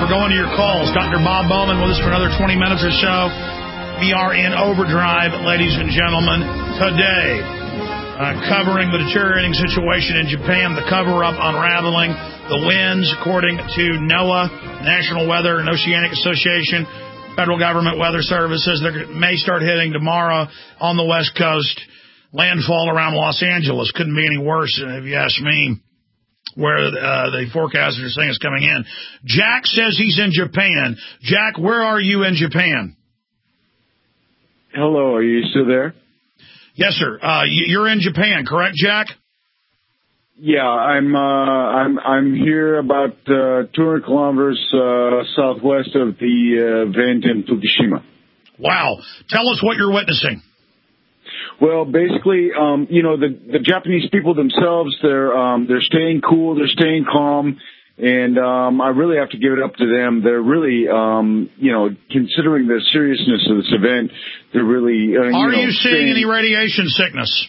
We're going to your calls. Dr. Bob Bowman with us for another 20 minutes or so. We are in overdrive, ladies and gentlemen, today. Covering the deteriorating situation in Japan, the cover-up unraveling, the winds, according to NOAA, National Weather and Oceanic Association, Federal Government Weather Services, they may start hitting tomorrow on the West Coast. Landfall around Los Angeles couldn't be any worse, if you ask me, where the forecasters are saying it's coming in. Jack says he's in Japan. Jack, where are you in Japan? Hello, are you still there? Yes, sir. You're in Japan, correct, Jack? Yeah, I'm here about 200 kilometers southwest of the event in Fukushima. Wow. Tell us what you're witnessing. Well, basically, the Japanese people themselves, they're staying cool, they're staying calm, and I really have to give it up to them. They're really, considering the seriousness of this event, they're really. Are you seeing any radiation sickness?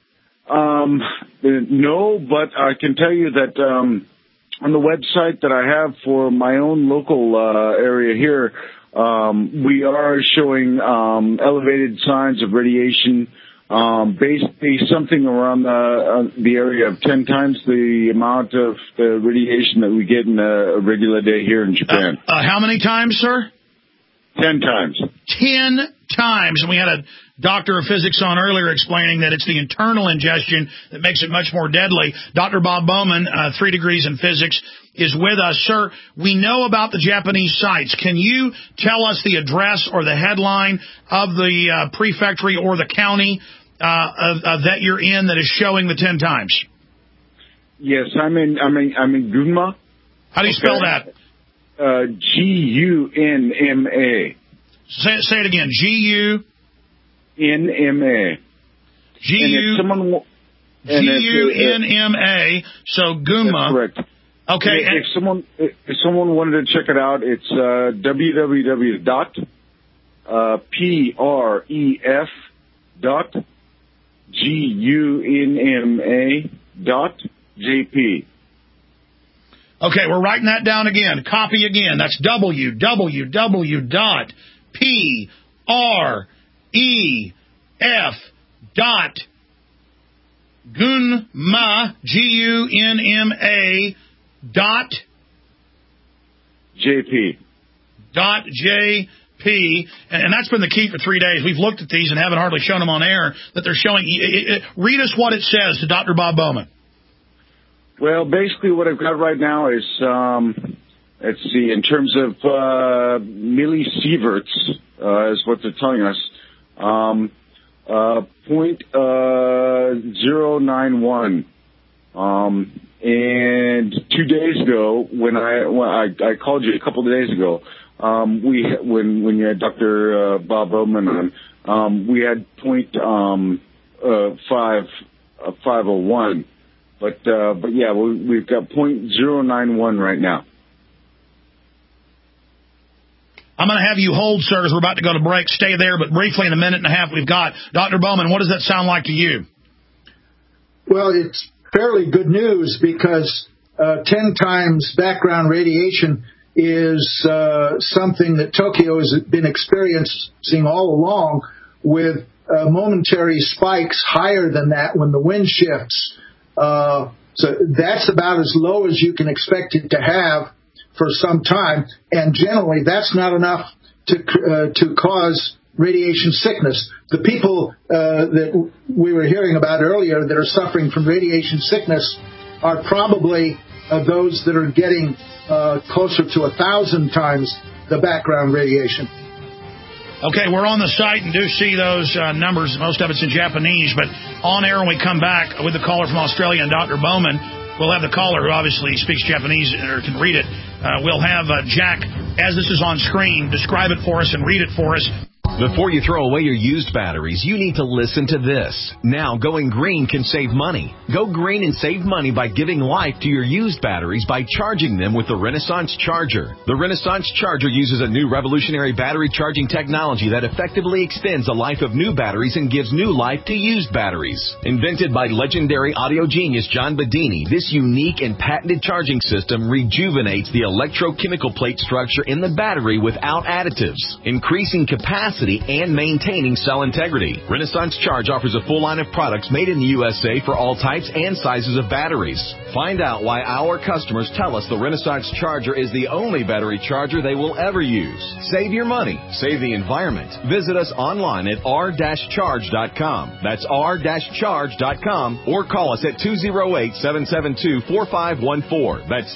No, but I can tell you that on the website that I have for my own local area here, we are showing elevated signs of radiation. Basically something around the area of 10 times the amount of the radiation that we get in a regular day here in Japan. How many times, sir? 10 times. 10 times. And we had a doctor of physics on earlier explaining that it's the internal ingestion that makes it much more deadly. Dr. Bob Bowman, 3 degrees in physics, is with us. Sir, we know about the Japanese sites. Can you tell us the address or the headline of the prefecture or the county that you're in that is showing the 10 times? Yes, I'm in Gunma. How do you spell that? Gunma. Say it again. Gunma. Gunma. So Gunma. That's correct. Okay. If someone wanted to check it out, it's www.pref.gunma.jp. Okay, we're writing that down again. Copy again. That's www.pref.gunma, Gunma, JP. .jp, and that's been the key for 3 days. We've looked at these and haven't hardly shown them on air, that they're showing. Read us what it says to Dr. Bob Bowman. Well, basically what I've got right now is, let's see, in terms of millisieverts, is what they're telling us, 0.091. And 2 days ago, when I called you a couple of days ago, when you had Dr. Bob Bowman on, we had 501. But yeah, we've got 0.091 right now. I'm going to have you hold, sir, because we're about to go to break. Stay there, but briefly in a minute and a half we've got. Dr. Bowman, what does that sound like to you? Well, it's fairly good news because 10 times background radiation is something that Tokyo has been experiencing all along, with momentary spikes higher than that when the wind shifts. So that's about as low as you can expect it to have for some time, and generally that's not enough to cause radiation sickness. The people that we were hearing about earlier that are suffering from radiation sickness are probably those that are getting closer to 1,000 times the background radiation. Okay, we're on the site and do see those numbers. Most of it's in Japanese, but on air when we come back with the caller from Australia and Dr. Bowman, we'll have the caller who obviously speaks Japanese or can read it. We'll have Jack, as this is on screen, describe it for us and read it for us. Before you throw away your used batteries, you need to listen to this. Now, going green can save money. Go green and save money by giving life to your used batteries by charging them with the Renaissance Charger. The Renaissance Charger uses a new revolutionary battery charging technology that effectively extends the life of new batteries and gives new life to used batteries. Invented by legendary audio genius John Bedini, this unique and patented charging system rejuvenates the electrochemical plate structure in the battery without additives, increasing capacity and maintaining cell integrity. Renaissance Charge offers a full line of products made in the USA for all types and sizes of batteries. Find out why our customers tell us the Renaissance Charger is the only battery charger they will ever use. Save your money. Save the environment. Visit us online at r-charge.com. That's r-charge.com, or call us at 208-772-4514. That's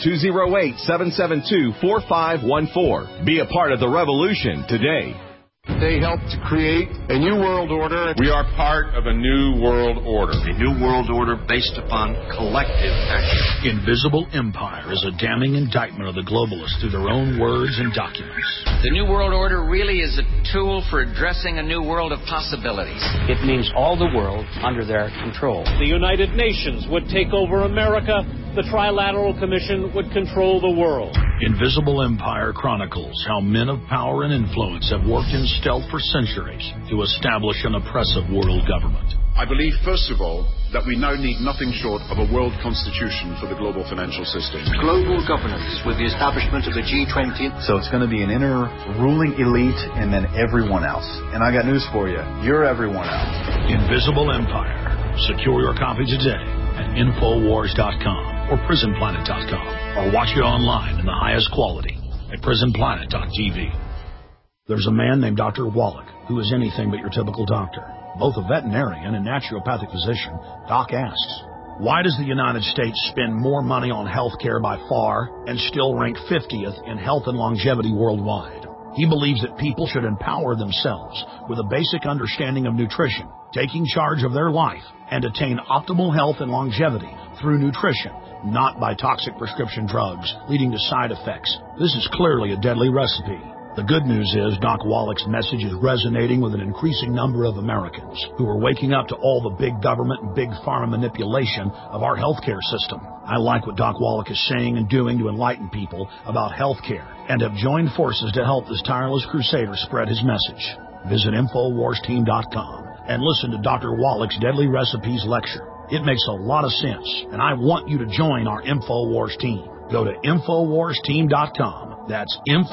208-772-4514. Be a part of the revolution today. They helped to create a new world order. We are part of a new world order. A new world order based upon collective action. Invisible Empire is a damning indictment of the globalists through their own words and documents. The new world order really is a tool for addressing a new world of possibilities. It means all the world under their control. The United Nations would take over America. The Trilateral Commission would control the world. Invisible Empire chronicles how men of power and influence have worked in stealth for centuries to establish an oppressive world government. I believe, first of all, that we now need nothing short of a world constitution for the global financial system. Global governance with the establishment of the G20. So it's going to be an inner ruling elite and then everyone else. And I got news for you. You're everyone else. Invisible Empire. Secure your copy today at Infowars.com or PrisonPlanet.com, or watch it online in the highest quality at PrisonPlanet.tv. There's a man named Dr. Wallach who is anything but your typical doctor. Both a veterinarian and naturopathic physician, Doc asks, why does the United States spend more money on health care by far and still rank 50th in health and longevity worldwide? He believes that people should empower themselves with a basic understanding of nutrition, taking charge of their life, and attain optimal health and longevity through nutrition, not by toxic prescription drugs leading to side effects. This is clearly a deadly recipe. The good news is Doc Wallach's message is resonating with an increasing number of Americans who are waking up to all the big government and big pharma manipulation of our healthcare system. I like what Doc Wallach is saying and doing to enlighten people about healthcare and have joined forces to help this tireless crusader spread his message. Visit InfoWarsTeam.com and listen to Dr. Wallach's Deadly Recipes lecture. It makes a lot of sense, and I want you to join our InfoWars team. Go to InfoWarsTeam.com. That's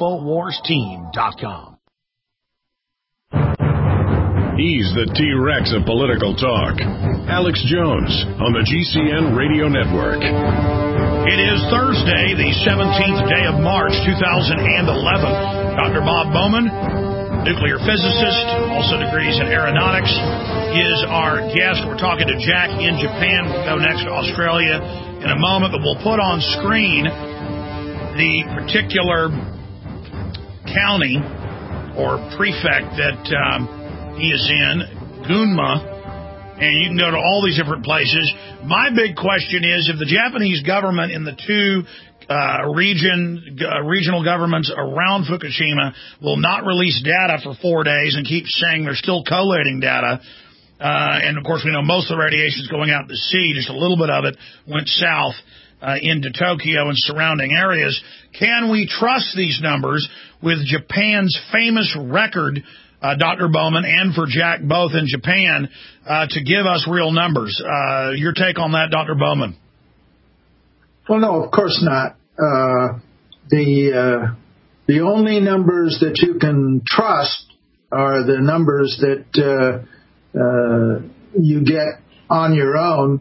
InfoWarsTeam.com. He's the T-Rex of political talk. Alex Jones on the GCN Radio Network. It is Thursday, the 17th day of March, 2011. Dr. Bob Bowman, nuclear physicist, also degrees in aeronautics, is our guest. We're talking to Jack in Japan. We'll go next to Australia in a moment, but we'll put on screen the particular county or prefect that he is in, Gunma, and you can go to all these different places. My big question is, if the Japanese government in the two regional governments around Fukushima will not release data for 4 days and keep saying they're still collating data, and of course we know most of the radiation is going out to sea, just a little bit of it went south into Tokyo and surrounding areas. Can we trust these numbers with Japan's famous record, Dr. Bowman, and for Jack both in Japan, to give us real numbers? Your take on that, Dr. Bowman? Well, no, of course not. The only numbers that you can trust are the numbers that you get on your own.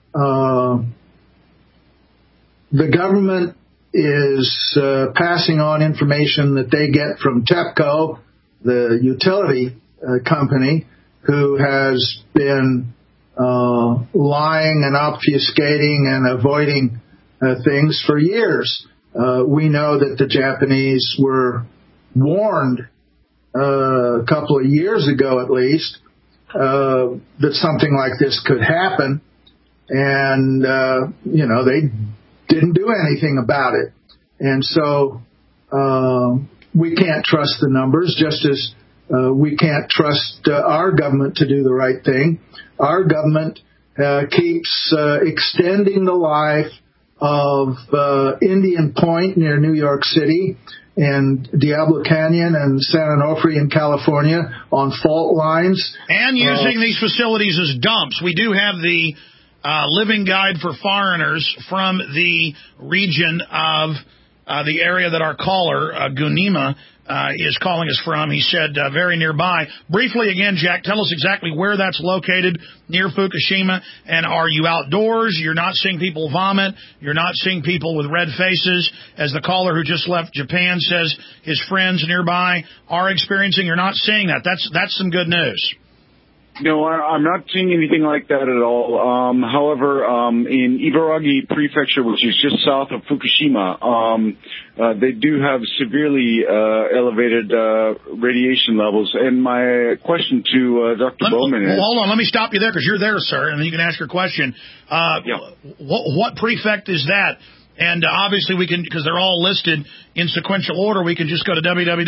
The government is passing on information that they get from TEPCO, the utility company, who has been lying and obfuscating and avoiding things for years. We know that the Japanese were warned a couple of years ago, at least, that something like this could happen, and they didn't do anything about it. And so we can't trust the numbers, just as we can't trust our government to do the right thing. Our government keeps extending the life of Indian Point near New York City and Diablo Canyon and San Onofre in California on fault lines. And using these facilities as dumps. We do have the Living Guide for Foreigners from the region of the area that our caller, Gunima, is calling us from. He said very nearby. Briefly again, Jack, tell us exactly where that's located near Fukushima. And are you outdoors? You're not seeing people vomit. You're not seeing people with red faces. As the caller who just left Japan says his friends nearby are experiencing. You're not seeing that. That's some good news. No, I'm not seeing anything like that at all. However, in Ibaraki Prefecture, which is just south of Fukushima, they do have severely elevated radiation levels. And my question to Dr. Bowman is... Hold on, let me stop you there because you're there, sir, and then you can ask your question. What prefect is that? And obviously we can, because they're all listed in sequential order, we can just go to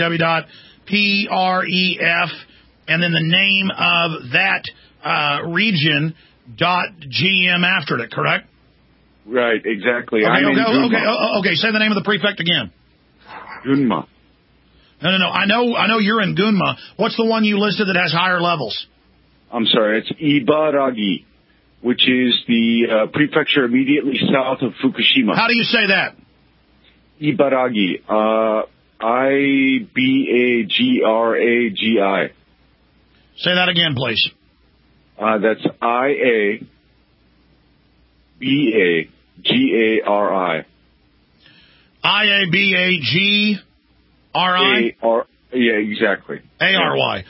www.pref and then the name of that region .gm after it, correct? Right, exactly. Okay. Say the name of the prefect again. Gunma. No. I know you're in Gunma. What's the one you listed that has higher levels? I'm sorry. It's Ibaraki, which is the prefecture immediately south of Fukushima. How do you say that? Ibaraki. Ibagragi. Say that again, please. That's Iabagari. Iabagri? Yeah, exactly. ARY.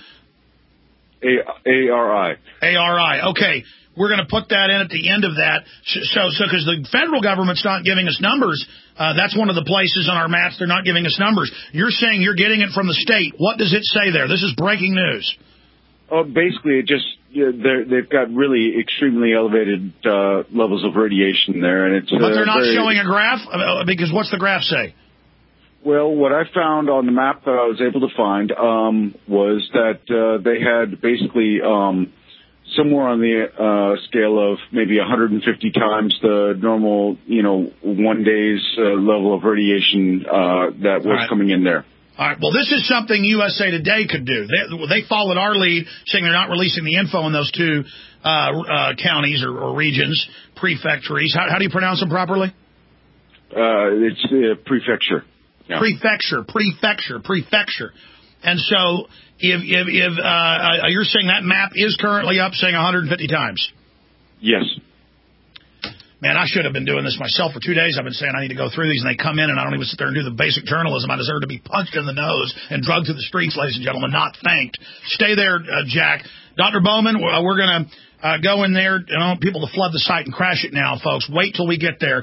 ARI. Okay. We're going to put that in at the end of that. So because the federal government's not giving us numbers, that's one of the places on our maps they're not giving us numbers. You're saying you're getting it from the state. What does it say there? This is breaking news. Oh, basically, they've got really extremely elevated levels of radiation there, and it's. But they're not showing a graph because what's the graph say? Well, what I found on the map that I was able to find was that they had basically somewhere on the scale of maybe 150 times the normal, 1 day's level of radiation that was coming in there. All right. Well, this is something USA Today could do. They followed our lead, saying they're not releasing the info in those two counties or regions, prefectures. How do you pronounce them properly? It's prefecture. Yeah. Prefecture. And so, if you're saying that map is currently up, saying 150 times. Yes. Man, I should have been doing this myself for 2 days. I've been saying I need to go through these, and they come in, and I don't even sit there and do the basic journalism. I deserve to be punched in the nose and drugged to the streets, ladies and gentlemen, not thanked. Stay there, Jack. Dr. Bowman, we're going to go in there. I don't want people to flood the site and crash it now, folks. Wait till we get there.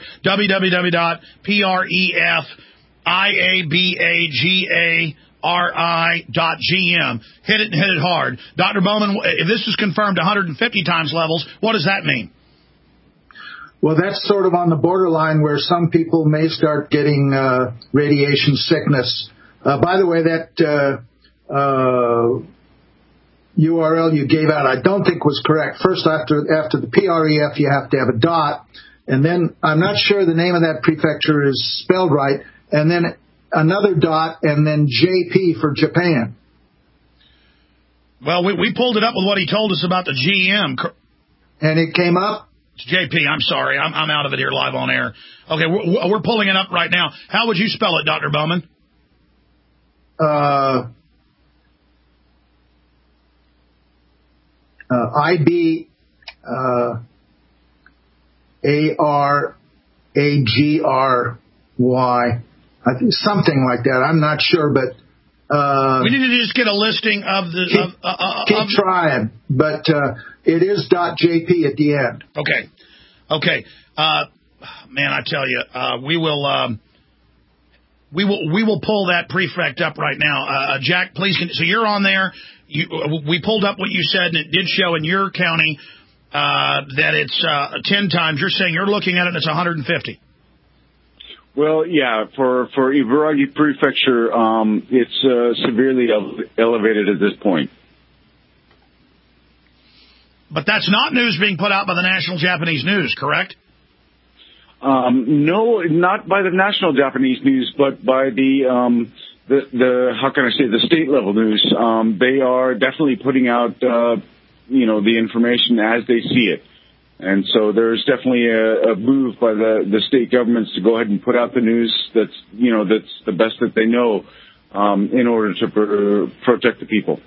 www.prefagari.gm. Hit it and hit it hard. Dr. Bowman, if this is confirmed 150 times levels, what does that mean? Well, that's sort of on the borderline where some people may start getting radiation sickness. By the way, that URL you gave out I don't think was correct. First, after the PREF, you have to have a dot, and then I'm not sure the name of that prefecture is spelled right, and then another dot, and then JP for Japan. Well, we pulled it up with what he told us about the GM. And it came up? It's JP, I'm sorry. I'm out of it here live on air. Okay, we're pulling it up right now. How would you spell it, Dr. Bowman? IBARAGRY. I think something like that. I'm not sure, but we need to just get a listing of the. Keep trying, but it is .jp at the end. Okay. Man, I tell you, we will pull that prefect up right now. Jack, please. So you're on there. We pulled up what you said, and it did show in your county that it's 10 times. You're saying you're looking at it, and it's 150. Well, yeah, for Ibaraki Prefecture, it's severely elevated at this point. But that's not news being put out by the National Japanese News, correct? No, not by the National Japanese News, but by the how can I say, the state level news. They are definitely putting out, the information as they see it. And so there's definitely a move by the state governments to go ahead and put out the news that's the best that they know, in order to protect the people.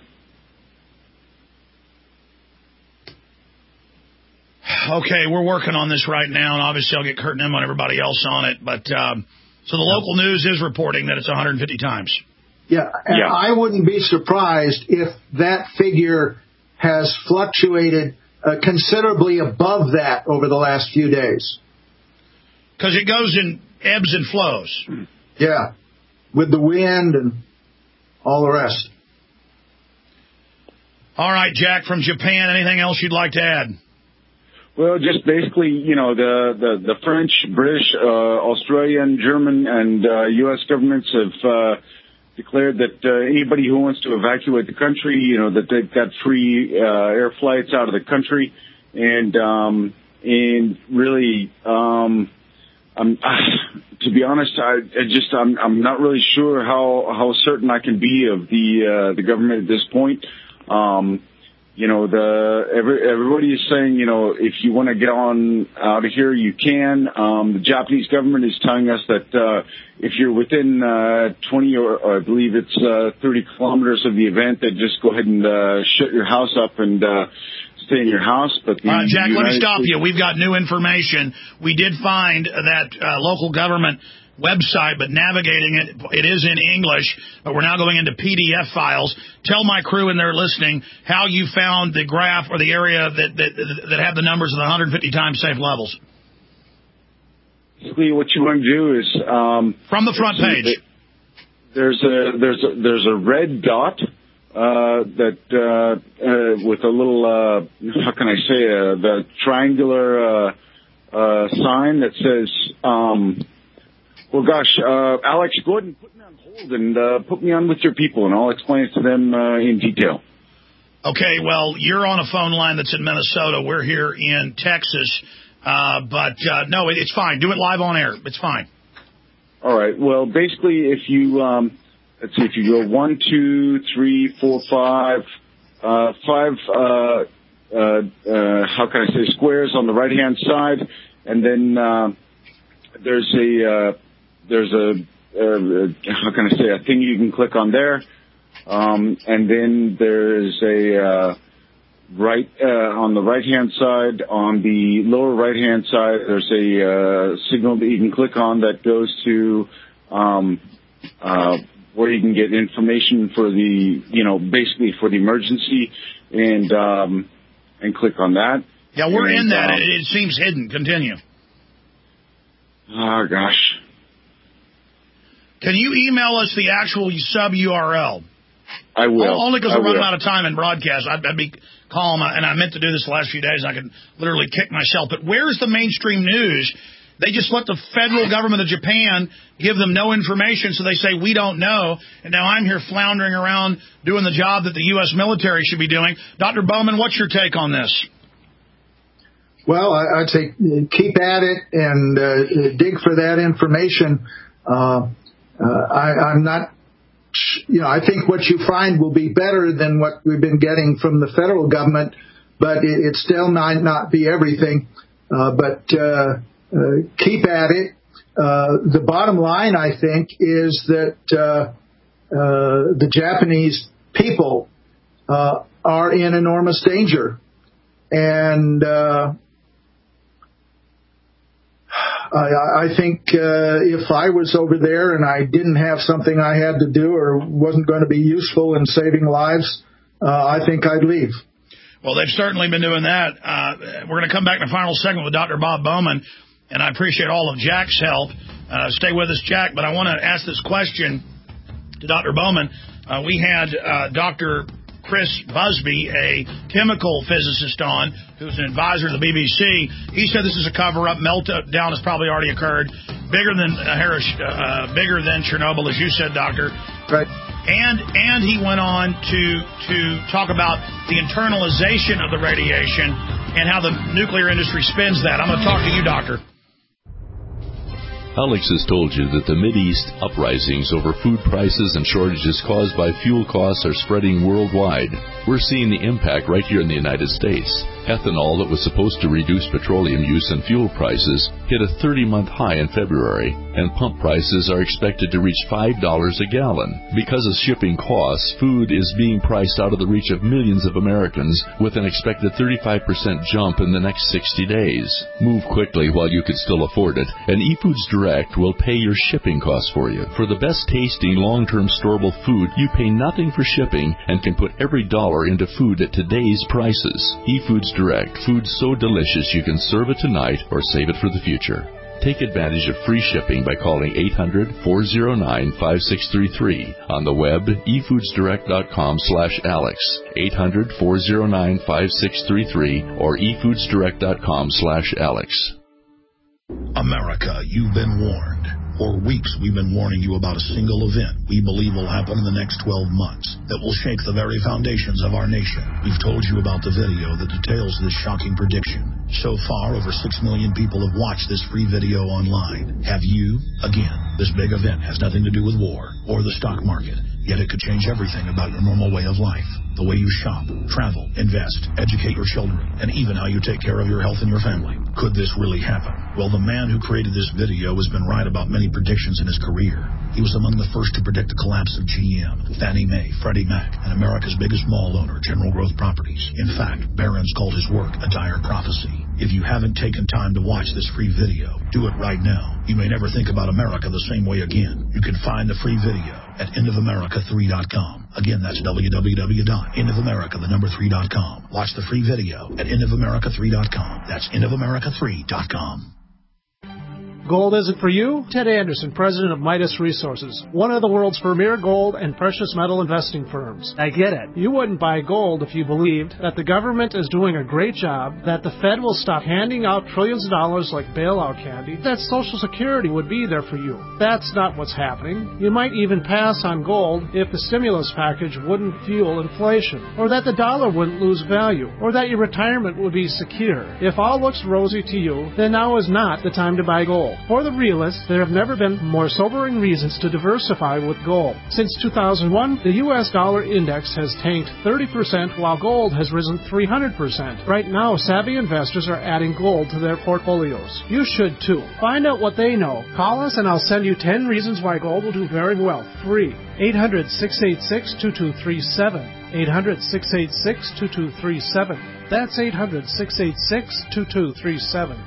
Okay, we're working on this right now, and obviously I'll get Kurt and on everybody else on it. But so the local news is reporting that it's 150 times. Yeah, and I wouldn't be surprised if that figure has fluctuated considerably above that over the last few days. Because it goes in ebbs and flows. Yeah, with the wind and all the rest. All right, Jack from Japan, anything else you'd like to add? Well, just basically, the French, British, Australian, German, and U.S. governments have declared that anybody who wants to evacuate the country, that they've got free air flights out of the country, and really, to be honest, I'm not really sure how certain I can be of the government at this point. Everybody is saying, if you want to get on out of here, you can. The Japanese government is telling us that if you're within 20 or I believe it's 30 kilometers of the event, that just go ahead and shut your house up and stay in your house. But Jack, let me stop you. We've got new information. We did find that local government website, but navigating it is in English, but we're now going into PDF files. Tell my crew and they're listening how you found the graph or the area that have the numbers of the 150 times safe levels. Basically, what you want to do is from the front page. There's a red dot that with a little how can I say the triangular sign that says. Well, gosh, Alex, go ahead and put me on hold and put me on with your people, and I'll explain it to them in detail. Okay, well, you're on a phone line that's in Minnesota. We're here in Texas. But no, it's fine. Do it live on air. It's fine. All right. Well, basically, if you, let's see, if you go 1, 2, 3, 4, 5, how can I say, squares on the right-hand side, and then there's a how can I say, a thing you can click on there, and then there's a on the right-hand side, on the lower right-hand side, there's a signal that you can click on that goes to where you can get information for the, basically for the emergency, and click on that. Yeah, we're in that. It seems hidden. Continue. Oh, gosh. Can you email us the actual sub-URL? I will. Only because we're running out of time in broadcast. I'd be calm, and I meant to do this the last few days, and I could literally kick myself. But where's the mainstream news? They just let the federal government of Japan give them no information, so they say, we don't know. And now I'm here floundering around doing the job that the U.S. military should be doing. Dr. Bowman, what's your take on this? Well, I'd say keep at it and dig for that information. I'm not, I think what you find will be better than what we've been getting from the federal government, but it still might not be everything. But keep at it. The bottom line, I think, is that the Japanese people are in enormous danger. And I think if I was over there and I didn't have something I had to do or wasn't going to be useful in saving lives, I think I'd leave. Well, they've certainly been doing that. We're going to come back in the final segment with Dr. Bob Bowman, and I appreciate all of Jack's help. Stay with us, Jack, but I want to ask this question to Dr. Bowman. We had Dr. Chris Busby, a chemical physicist on, who's an advisor to the BBC. He said this is a cover-up. Meltdown has probably already occurred. bigger than bigger than Chernobyl, as you said, Doctor. Right. And he went on to talk about the internalization of the radiation and how the nuclear industry spends that. I'm going to talk to you, Doctor. Alex has told you that the Mideast uprisings over food prices and shortages caused by fuel costs are spreading worldwide. We're seeing the impact right here in the United States. Ethanol that was supposed to reduce petroleum use and fuel prices hit a 30-month high in February, and pump prices are expected to reach $5 a gallon. Because of shipping costs, food is being priced out of the reach of millions of Americans with an expected 35% jump in the next 60 days. Move quickly while you can still afford it, and eFoods Direct will pay your shipping costs for you. For the best tasting long-term storable food, you pay nothing for shipping and can put every dollar into food at today's prices. eFoods Direct, food so delicious you can serve it tonight or save it for the future. Take advantage of free shipping by calling 800-409-5633. On the web, efoodsdirect.com/Alex, 800-409-5633, or efoodsdirect.com/Alex. America, you've been warned. For weeks, we've been warning you about a single event we believe will happen in the next 12 months that will shake the very foundations of our nation. We've told you about the video that details this shocking prediction. So far, over 6 million people have watched this free video online. Have you? Again, this big event has nothing to do with war or the stock market, yet it could change everything about your normal way of life. The way you shop, travel, invest, educate your children, and even how you take care of your health and your family. Could this really happen? Well, the man who created this video has been right about many predictions in his career. He was among the first to predict the collapse of GM, Fannie Mae, Freddie Mac, and America's biggest mall owner, General Growth Properties. In fact, Barron's called his work a dire prophecy. If you haven't taken time to watch this free video, do it right now. You may never think about America the same way again. You can find the free video at endofamerica3.com. Again, that's www.endofamerica3.com. Watch the free video at endofamerica3.com. That's endofamerica3.com. Gold isn't for you? Ted Anderson, president of Midas Resources, one of the world's premier gold and precious metal investing firms. I get it. You wouldn't buy gold if you believed that the government is doing a great job, that the Fed will stop handing out trillions of dollars like bailout candy, that Social Security would be there for you. That's not what's happening. You might even pass on gold if the stimulus package wouldn't fuel inflation, or that the dollar wouldn't lose value, or that your retirement would be secure. If all looks rosy to you, then now is not the time to buy gold. For the realists, there have never been more sobering reasons to diversify with gold. Since 2001, the U.S. dollar index has tanked 30%, while gold has risen 300%. Right now, savvy investors are adding gold to their portfolios. You should too. Find out what they know. Call us and I'll send you 10 reasons why gold will do very well. Free. 800-686-2237. 800-686-2237. That's 800-686-2237.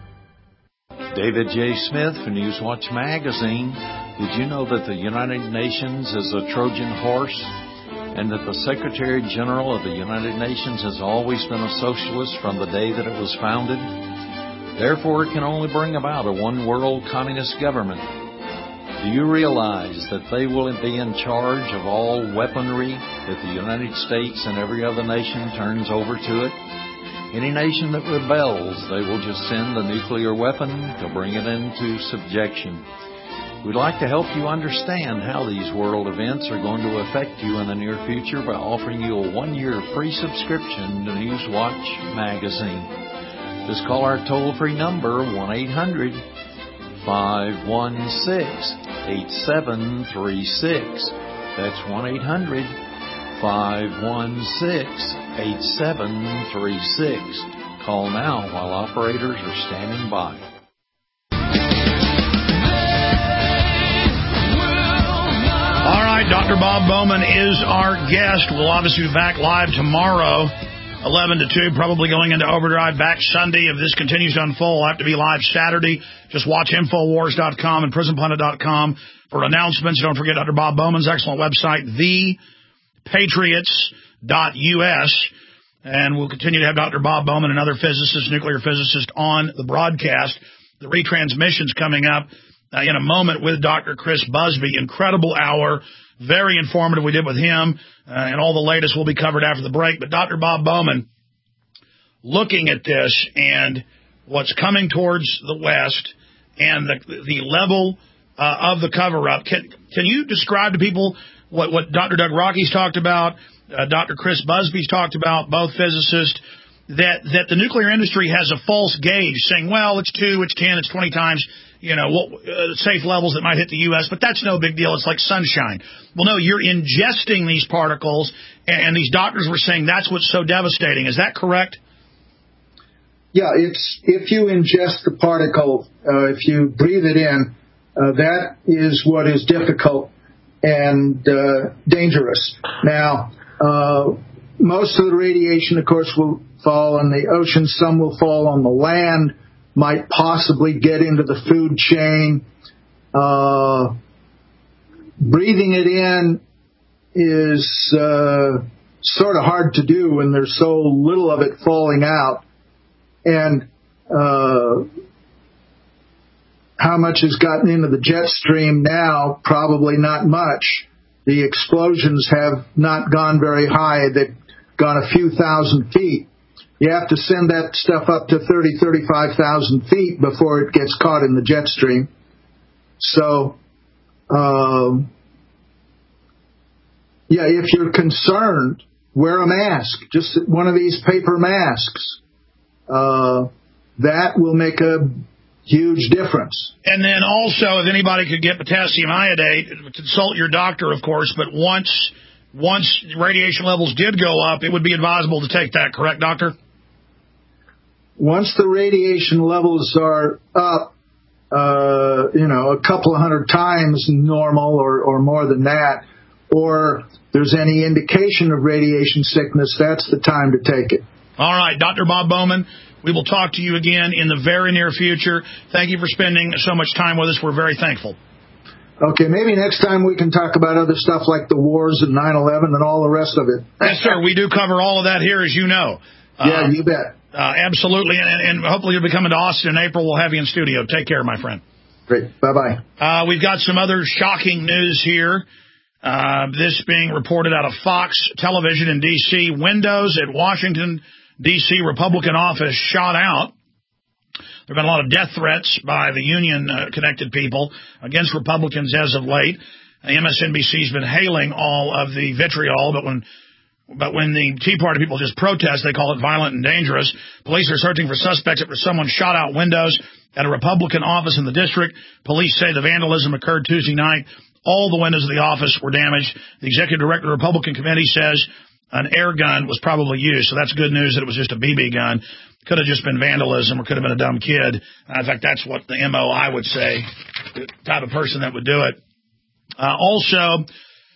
David J. Smith for Newswatch Magazine. Did you know that the United Nations is a Trojan horse and that the Secretary General of the United Nations has always been a socialist from the day that it was founded? Therefore, it can only bring about a one-world communist government. Do you realize that they will be in charge of all weaponry that the United States and every other nation turns over to it? Any nation that rebels, they will just send the nuclear weapon to bring it into subjection. We'd like to help you understand how these world events are going to affect you in the near future by offering you a 1-year free subscription to Newswatch Magazine. Just call our toll-free number, 1-800-516-8736. That's 1-800-516-8736. Call now while operators are standing by. All right, Dr. Bob Bowman is our guest. We'll obviously be back live tomorrow, 11 to 2, probably going into overdrive back Sunday. If this continues to unfold, we'll have to be live Saturday. Just watch Infowars.com and PrisonPlanet.com for announcements. Don't forget Dr. Bob Bowman's excellent website, thepatriots.us. And we'll continue to have Dr. Bob Bowman, another physicist, nuclear physicist, on the broadcast. The retransmission's coming up in a moment with Dr. Chris Busby. Incredible hour, very informative we did with him, and all the latest will be covered after the break. But Dr. Bob Bowman, looking at this and what's coming towards the West and the level of the cover-up. Can you describe to people what Dr. Doug Rocky's talked about, Dr. Chris Busby's talked about, both physicists, that the nuclear industry has a false gauge, saying, well, it's 2, it's 10, it's 20 times, safe levels that might hit the U.S., but that's no big deal. It's like sunshine. Well, no, you're ingesting these particles, and these doctors were saying that's what's so devastating. Is that correct? Yeah, if you ingest the particle, if you breathe it in, that is what is difficult and dangerous. Now, most of the radiation, of course, will fall in the ocean. Some will fall on the land, might possibly get into the food chain. Breathing it in is sort of hard to do when there's so little of it falling out. And how much has gotten into the jet stream now? Probably not much. The explosions have not gone very high. They've gone a few thousand feet. You have to send that stuff up to 35,000 feet before it gets caught in the jet stream. So, if you're concerned, wear a mask, just one of these paper masks. That will make a huge difference. And then also, if anybody could get potassium iodate, consult your doctor, of course, but once radiation levels did go up, it would be advisable to take that, correct, doctor? Once the radiation levels are up, a couple of hundred times normal or more than that, or there's any indication of radiation sickness, that's the time to take it. All right, Dr. Bob Bowman, we will talk to you again in the very near future. Thank you for spending so much time with us. We're very thankful. Okay, maybe next time we can talk about other stuff like the wars and 9/11 and all the rest of it. Yes, sir. We do cover all of that here, as you know. Yeah, you bet. Absolutely, and hopefully you'll be coming to Austin in April. We'll have you in studio. Take care, my friend. Great. Bye-bye. We've got some other shocking news here. This being reported out of Fox Television in D.C. Windows at Washington, D.C. Republican office shot out. There have been a lot of death threats by the union-connected people against Republicans as of late. MSNBC's been hailing all of the vitriol, but when the Tea Party people just protest, they call it violent and dangerous. Police are searching for suspects after someone shot out windows at a Republican office in the district. Police say the vandalism occurred Tuesday night. All the windows of the office were damaged. The executive director of the Republican committee says an air gun was probably used, so that's good news that it was just a BB gun. Could have just been vandalism or could have been a dumb kid. In fact, that's what the MO, I would say, the type of person that would do it. Also,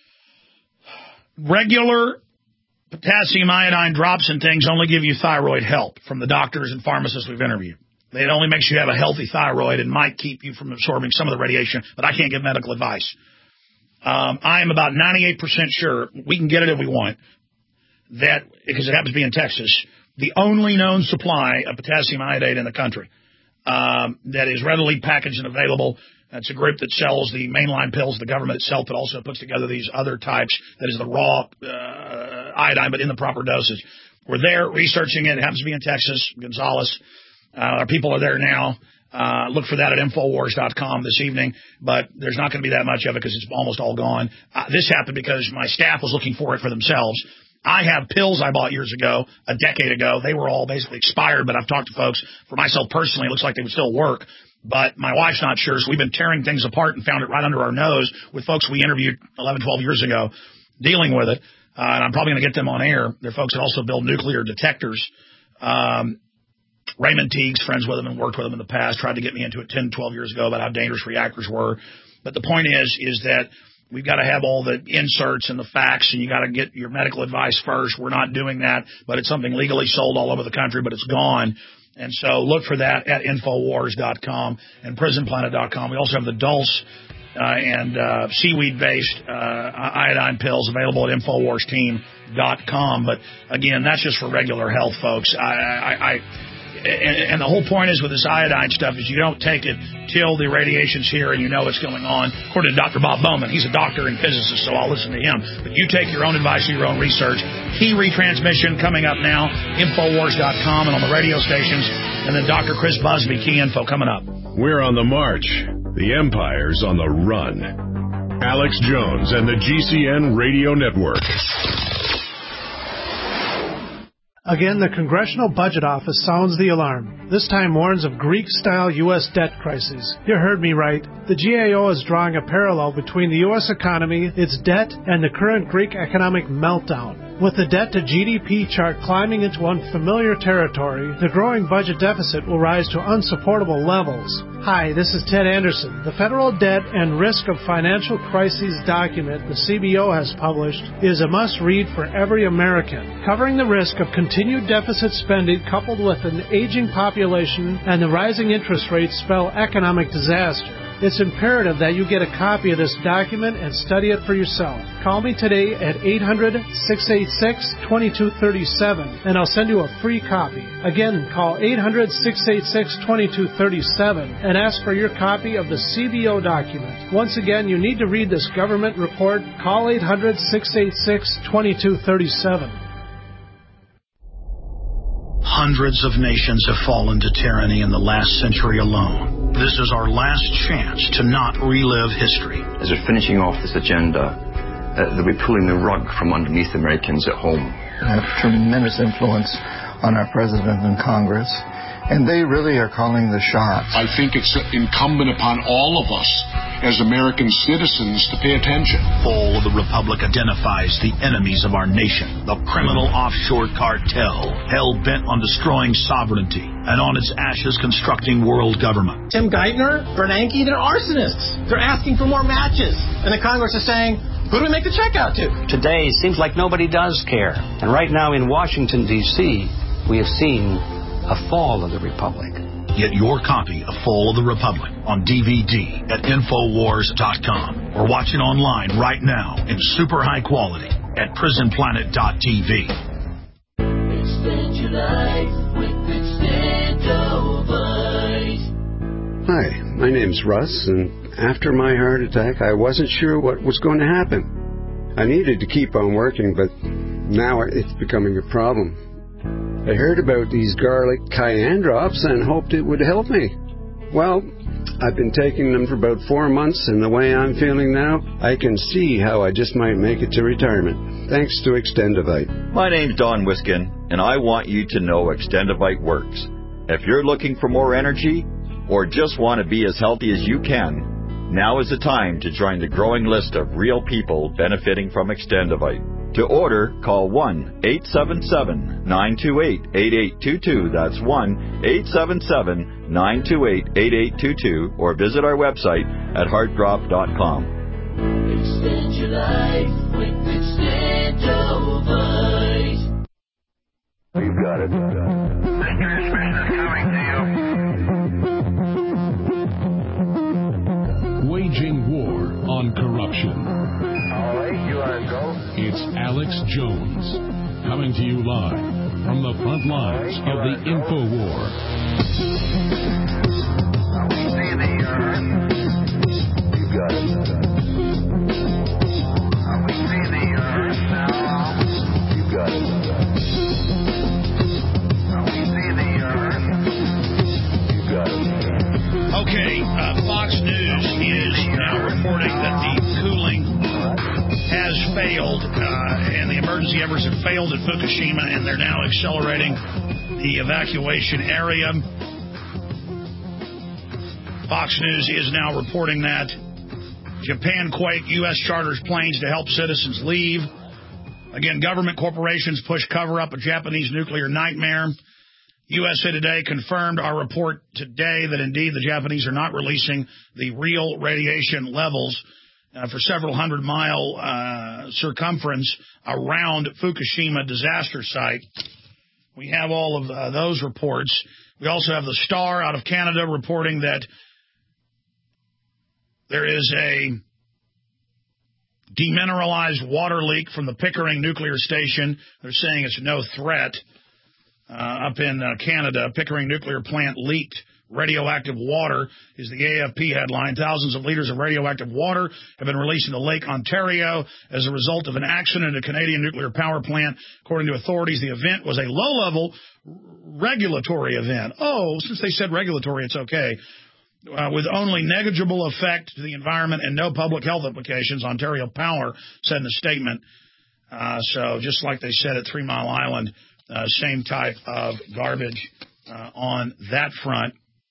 regular potassium iodine drops and things only give you thyroid help from the doctors and pharmacists we've interviewed. It only makes you have a healthy thyroid and might keep you from absorbing some of the radiation, but I can't give medical advice. I am about 98% sure we can get it if we want, that because it happens to be in Texas, the only known supply of potassium iodate in the country that is readily packaged and available. That's a group that sells the mainline pills, the government itself, but also puts together these other types, that is the raw iodine, but in the proper dosage. We're there researching it. It happens to be in Texas, Gonzales. Our people are there now. Look for that at Infowars.com this evening, but there's not going to be that much of it because it's almost all gone. This happened because my staff was looking for it for themselves. I have pills I bought years ago, a decade ago. They were all basically expired, but I've talked to folks. For myself personally, it looks like they would still work, but my wife's not sure, so we've been tearing things apart and found it right under our nose with folks we interviewed 11, 12 years ago dealing with it, and I'm probably going to get them on air. They're folks that also build nuclear detectors. Raymond Teague's friends with them and worked with them in the past, tried to get me into it 10, 12 years ago about how dangerous reactors were. But the point is that we've got to have all the inserts and the facts, and you got to get your medical advice first. We're not doing that, but it's something legally sold all over the country, but it's gone. And so look for that at Infowars.com and PrisonPlanet.com. We also have the Dulce and seaweed-based iodine pills available at InfoWarsTeam.com. But, again, that's just for regular health, folks. And the whole point is with this iodine stuff is you don't take it till the radiation's here and you know what's going on. According to Dr. Bob Bowman, he's a doctor and physicist, so I'll listen to him. But you take your own advice, your own research. Key retransmission coming up now, Infowars.com and on the radio stations. And then Dr. Chris Busby, Key Info, coming up. We're on the march. The empire's on the run. Alex Jones and the GCN Radio Network. Again, the Congressional Budget Office sounds the alarm. This time warns of Greek-style U.S. debt crisis. You heard me right. The GAO is drawing a parallel between the U.S. economy, its debt, and the current Greek economic meltdown. With the debt-to-GDP chart climbing into unfamiliar territory, the growing budget deficit will rise to unsupportable levels. Hi, this is Ted Anderson. The Federal Debt and Risk of Financial Crises document the CBO has published is a must-read for every American, covering the risk of continued deficit spending coupled with an aging population and the rising interest rates spell economic disaster. It's imperative that you get a copy of this document and study it for yourself. Call me today at 800-686-2237, and I'll send you a free copy. Again, call 800-686-2237 and ask for your copy of the CBO document. Once again, you need to read this government report. Call 800-686-2237. Hundreds of nations have fallen to tyranny in the last century alone. This is our last chance to not relive history. As we're finishing off this agenda, they'll be pulling the rug from underneath Americans at home. I have tremendous influence on our president and Congress, and they really are calling the shots. I think it's incumbent upon all of us as American citizens to pay attention. Fall of the Republic identifies the enemies of our nation, the criminal offshore cartel, hell-bent on destroying sovereignty, and on its ashes constructing world government. Tim Geithner, Bernanke, they're arsonists. They're asking for more matches. And the Congress is saying, who do we make the check out to? Today seems like nobody does care. And right now in Washington, D.C., we have seen a fall of the Republic. Get your copy of Fall of the Republic on DVD at Infowars.com or watch it online right now in super high quality at PrisonPlanet.tv. Extend your life with Extendovite. Hi, my name's Russ, and after my heart attack, I wasn't sure what was going to happen. I needed to keep on working, but now it's becoming a problem. I heard about these garlic cayenne drops and hoped it would help me. Well, I've been taking them for about 4 months, and the way I'm feeling now, I can see how I just might make it to retirement. Thanks to Extendovite. My name's Don Wiskin, and I want you to know Extendovite works. If you're looking for more energy, or just want to be as healthy as you can, now is the time to join the growing list of real people benefiting from Extendovite. To order, call 1-877-928-8822. That's 1-877-928-8822. Or visit our website at heartdrop.com. Extend your life with Extendovite. You got it. Waging war on corruption. All right, you are go. It's Alex Jones, coming to you live from the front lines of the InfoWar. You got it. We see the earth now. You got it. We see the earth. You got it. Okay, Fox News is now reporting that the cooling has failed, and the emergency efforts have failed at Fukushima, and they're now accelerating the evacuation area. Fox News is now reporting that Japan quake U.S. charters planes to help citizens leave. Again, government corporations push cover-up a Japanese nuclear nightmare. USA Today confirmed our report today that indeed the Japanese are not releasing the real radiation levels for several hundred-mile circumference around Fukushima disaster site. We have all of those reports. We also have the Star out of Canada reporting that there is a demineralized water leak from the Pickering nuclear station. They're saying it's no threat. Up in Canada, Pickering nuclear plant leaked radioactive water is the AFP headline. Thousands of liters of radioactive water have been released into Lake Ontario as a result of an accident at a Canadian nuclear power plant. According to authorities, the event was a low-level regulatory event. Oh, since they said regulatory, it's okay. with only negligible effect to the environment and no public health implications, Ontario Power said in a statement. So just like they said at 3 Mile Island, same type of garbage on that front.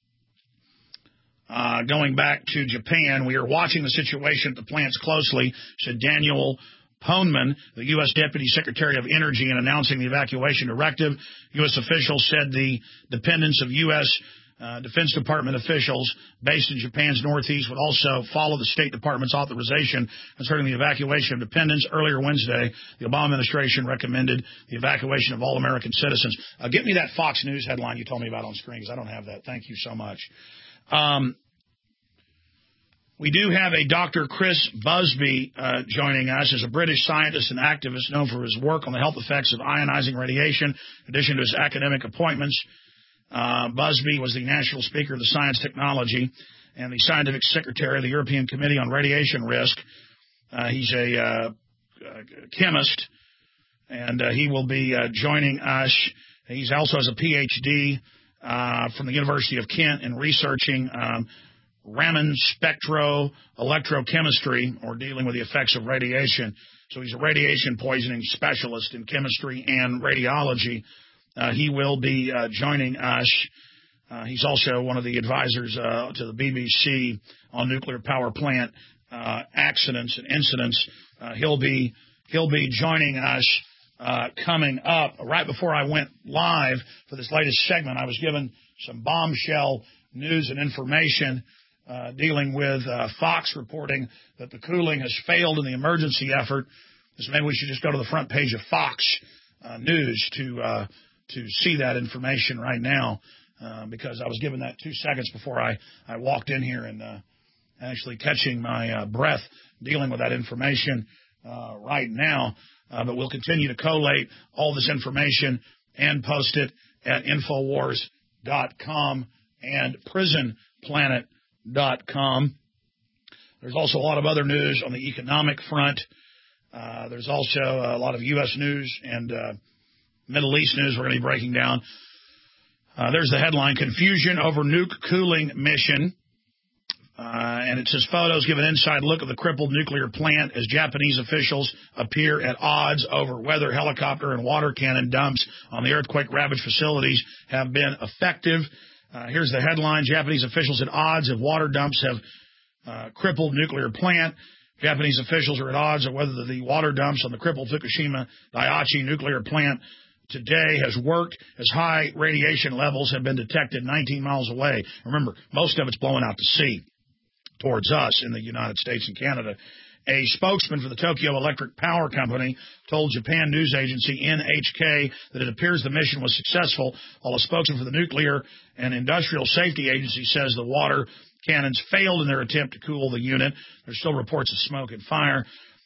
Going back to Japan, we are watching the situation at the plants closely, said Daniel Poneman, the U.S. Deputy Secretary of Energy, in announcing the evacuation directive. U.S. officials said the dependents of U.S. Defense Department officials based in Japan's northeast would also follow the State Department's authorization concerning the evacuation of dependents. Earlier Wednesday, the Obama administration recommended the evacuation of all American citizens. Get me that Fox News headline you told me about on screen, because I don't have that. Thank you so much. We do have a Dr. Chris Busby joining us as a British scientist and activist known for his work on the health effects of ionizing radiation, in addition to his academic appointments. Busby was the national speaker of the Science Technology and the scientific secretary of the European Committee on Radiation Risk. He's a chemist, and he will be joining us. He also has a Ph.D. From the University of Kent in researching Raman spectro-electrochemistry, or dealing with the effects of radiation. So he's a radiation poisoning specialist in chemistry and radiology. He will be joining us. He's also one of the advisors to the BBC on nuclear power plant accidents and incidents. He'll be joining us coming up. Right before I went live for this latest segment, I was given some bombshell news and information dealing with Fox reporting that the cooling has failed in the emergency effort. So maybe we should just go to the front page of Fox News to see that information right now, because I was given that 2 seconds before I walked in here, and actually catching my breath dealing with that information right now. But we'll continue to collate all this information and post it at Infowars.com and PrisonPlanet.com. There's also a lot of other news on the economic front. There's also a lot of U.S. news and Middle East news we're going to be breaking down. There's the headline, Confusion Over Nuke Cooling Mission. And it says photos give an inside look of the crippled nuclear plant as Japanese officials appear at odds over whether helicopter and water cannon dumps on the earthquake-ravaged facilities have been effective. Here's the headline, Japanese officials at odds if water dumps have crippled nuclear plant. Japanese officials are at odds of whether the water dumps on the crippled Fukushima Daiichi nuclear plant today has worked, as high radiation levels have been detected 19 miles away. Remember, most of it's blowing out to sea towards us in the United States and Canada. A spokesman for the Tokyo Electric Power Company told Japan news agency NHK that it appears the mission was successful, while a spokesman for the Nuclear and Industrial Safety Agency says the water cannons failed in their attempt to cool the unit. There's still reports of smoke and fire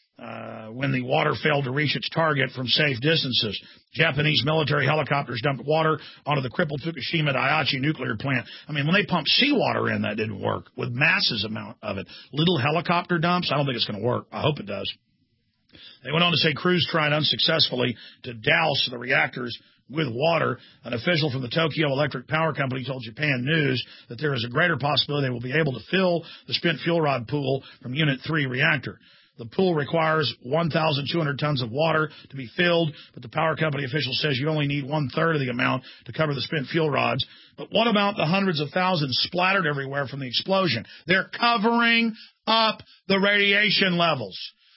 when the water failed to reach its target from safe distances. Japanese military helicopters dumped water onto the crippled Fukushima Daiichi nuclear plant. I mean, when they pumped seawater in, that didn't work, with masses amount of it. Little helicopter dumps, I don't think it's going to work. I hope it does. They went on to say crews tried unsuccessfully to douse the reactors with water. An official from the Tokyo Electric Power Company told Japan News that there is a greater possibility they will be able to fill the spent fuel rod pool from Unit 3 reactor. The pool requires 1,200 tons of water to be filled, but the power company official says you only need 1/3 of the amount to cover the spent fuel rods. But what about the hundreds of thousands splattered everywhere from the explosion? They're covering up the radiation levels.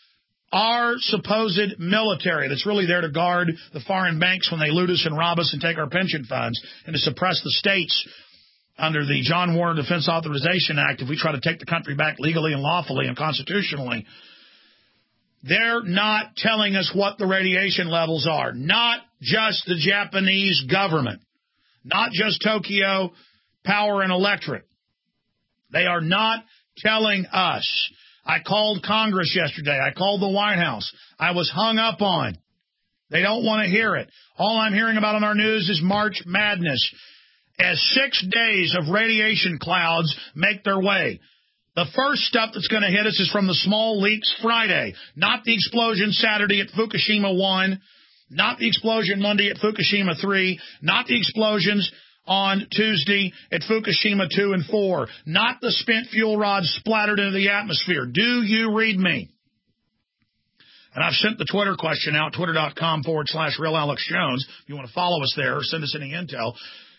Our supposed military that's really there to guard the foreign banks when they loot us and rob us and take our pension funds, and to suppress the states under the John Warren Defense Authorization Act if we try to take the country back legally and lawfully and constitutionally. They're not telling us what the radiation levels are. Not just the Japanese government. Not just Tokyo Power and Electric. They are not telling us. I called Congress yesterday. I called the White House. I was hung up on. They don't want to hear it. All I'm hearing about on our news is March Madness. As 6 days of radiation clouds make their way. The first stuff that's going to hit us is from the small leaks Friday, not the explosion Saturday at Fukushima 1, not the explosion Monday at Fukushima 3, not the explosions on Tuesday at Fukushima 2 and 4, not the spent fuel rods splattered into the atmosphere. Do you read me? And I've sent the Twitter question out, twitter.com/RealAlexJones. If you want to follow us there or send us any intel.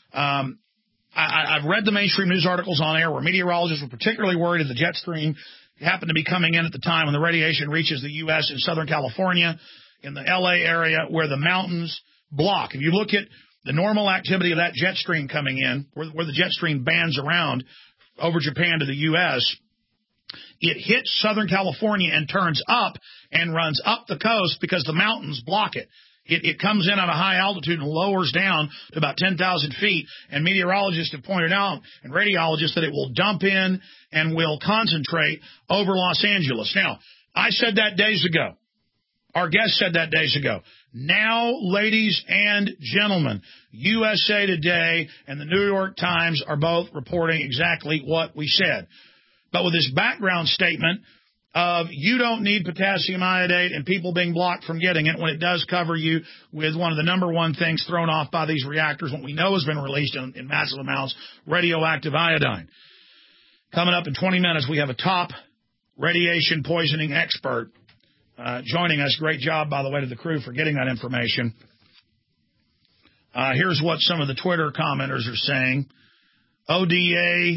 I've read the mainstream news articles on air where meteorologists were particularly worried that the jet stream happened to be coming in at the time when the radiation reaches the U.S. in Southern California, in the L.A. area where the mountains block. If you look at the normal activity of that jet stream coming in, where the jet stream bands around over Japan to the U.S., it hits Southern California and turns up and runs up the coast because the mountains block it. It comes in at a high altitude and lowers down to about 10,000 feet, and meteorologists have pointed out, and radiologists, that it will dump in and will concentrate over Los Angeles. Now, I said that days ago. Our guest said that days ago. Now, ladies and gentlemen, USA Today and the New York Times are both reporting exactly what we said. But with this background statement of you don't need potassium iodate and people being blocked from getting it when it does cover you with one of the number one things thrown off by these reactors, what we know has been released in massive amounts, radioactive iodine. Coming up in 20 minutes, we have a top radiation poisoning expert joining us. Great job, by the way, to the crew for getting that information. Here's what some of the Twitter commenters are saying. ODA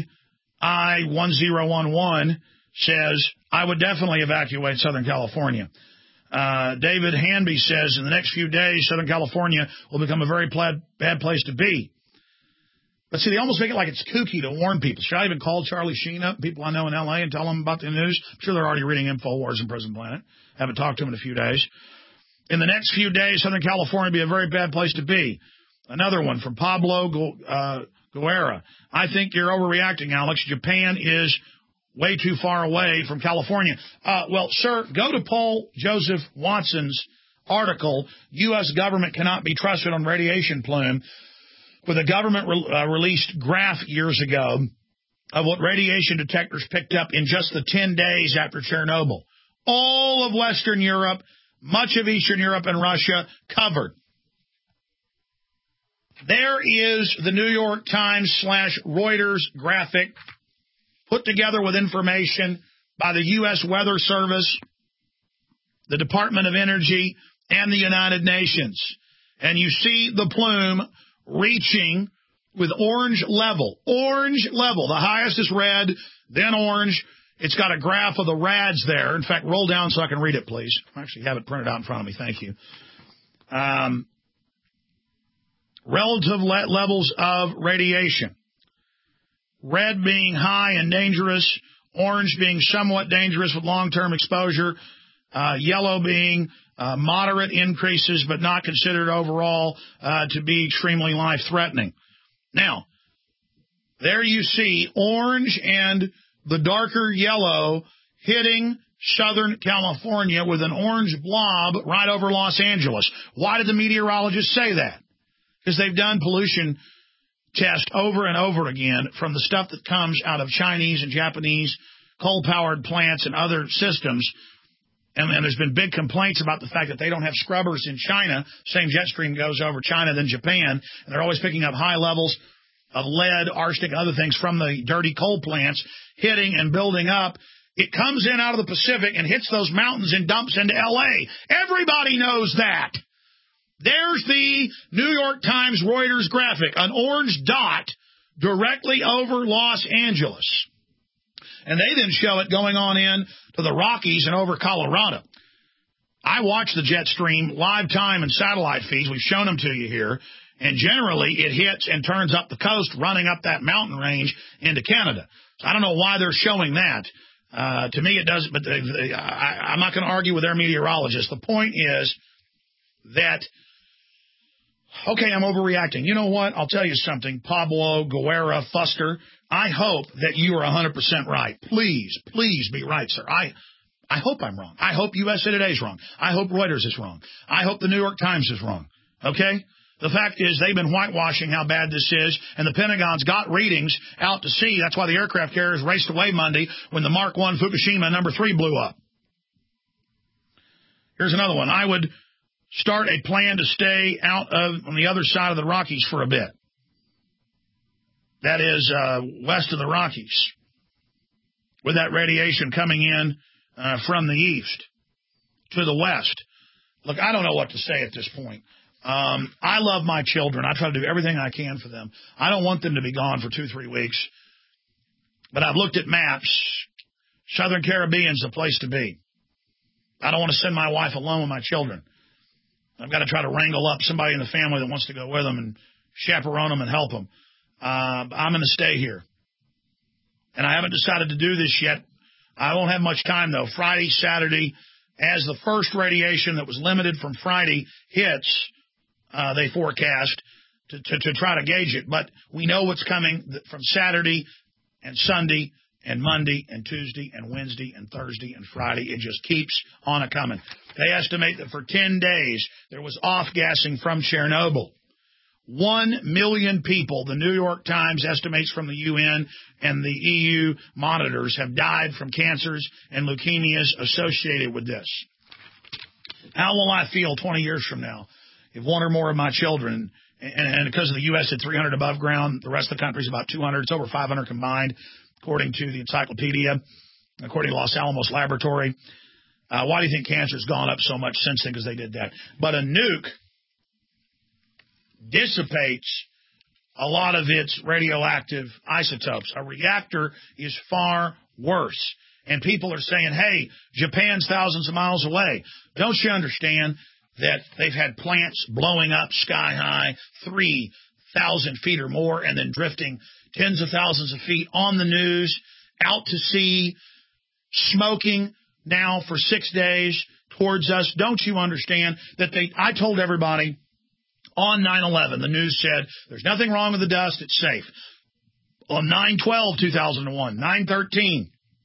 I1011 says, I would definitely evacuate Southern California. David Hanby says, in the next few days, Southern California will become a very bad place to be. But see, they almost make it like it's kooky to warn people. Should I even call Charlie Sheen up, people I know in L.A., and tell them about the news? I'm sure they're already reading InfoWars and Prison Planet. Haven't talked to them in a few days. In the next few days, Southern California will be a very bad place to be. Another one from Pablo Guerra. I think you're overreacting, Alex. Japan is way too far away from California. Well, sir, go to Paul Joseph Watson's article, U.S. government cannot be trusted on radiation plume, with a government released graph years ago of what radiation detectors picked up in just the 10 days after Chernobyl. All of Western Europe, much of Eastern Europe and Russia covered. There is the New York Times / Reuters graphic put together with information by the U.S. Weather Service, the Department of Energy, and the United Nations. And you see the plume reaching with orange level. Orange level. The highest is red, then orange. It's got a graph of the rads there. In fact, roll down so I can read it, please. I actually have it printed out in front of me. Thank you. Relative levels of radiation. Red being high and dangerous, orange being somewhat dangerous with long-term exposure, yellow being moderate increases but not considered overall to be extremely life-threatening. Now, there you see orange and the darker yellow hitting Southern California with an orange blob right over Los Angeles. Why did the meteorologists say that? Because they've done pollution tests over and over again from the stuff that comes out of Chinese and Japanese coal-powered plants and other systems. And there's been big complaints about the fact that they don't have scrubbers in China. Same jet stream goes over China than Japan. And they're always picking up high levels of lead, arsenic, and other things from the dirty coal plants hitting and building up. It comes in out of the Pacific and hits those mountains and dumps into L.A. Everybody knows that. There's the New York Times Reuters graphic, an orange dot directly over Los Angeles. And they then show it going on in to the Rockies and over Colorado. I watch the jet stream live time and satellite feeds. We've shown them to you here. And generally, it hits and turns up the coast, running up that mountain range into Canada. So I don't know why they're showing that. To me, it doesn't, but I'm not going to argue with their meteorologists. The point is that, okay, I'm overreacting. You know what? I'll tell you something. Pablo Guerra Fuster, I hope that you are 100% right. Please, please be right, sir. I hope I'm wrong. I hope USA Today is wrong. I hope Reuters is wrong. I hope the New York Times is wrong. Okay? The fact is they've been whitewashing how bad this is, and the Pentagon's got readings out to sea. That's why the aircraft carriers raced away Monday when the Mark I Fukushima No. 3 blew up. Here's another one. I would start a plan to stay out of on the other side of the Rockies for a bit. that is west of the Rockies, with that radiation coming in from the east to the west. Look, I don't know what to say at this point. I love my children. I try to do everything I can for them. I don't want them to be gone for 2-3 weeks. But I've looked at maps. Southern Caribbean's the place to be. I don't want to send my wife alone with my children. I've got to try to wrangle up somebody in the family that wants to go with them and chaperone them and help them. I'm going to stay here. And I haven't decided to do this yet. I won't have much time, though. Friday, Saturday, as the first radiation that was limited from Friday hits, they forecast to try to gauge it. But we know what's coming from Saturday and Sunday and Monday and Tuesday and Wednesday and Thursday and Friday. It just keeps on a-coming. They estimate that for 10 days there was off-gassing from Chernobyl. 1 million people, the New York Times estimates from the UN and the EU monitors, have died from cancers and leukemias associated with this. How will I feel 20 years from now if one or more of my children, and because of the U.S. at 300 above ground, the rest of the country is about 200, it's over 500 combined, according to the encyclopedia, according to Los Alamos Laboratory. Why do you think cancer's gone up so much since then? Because they did that. But a nuke dissipates a lot of its radioactive isotopes. A reactor is far worse. And people are saying, hey, Japan's thousands of miles away. Don't you understand that they've had plants blowing up sky high, 3,000 feet or more, and then drifting tens of thousands of feet on the news, out to sea, smoking now for 6 days towards us? Don't you understand that I told everybody on 9/11, the news said, there's nothing wrong with the dust, it's safe. On 9/12/2001, 9/13,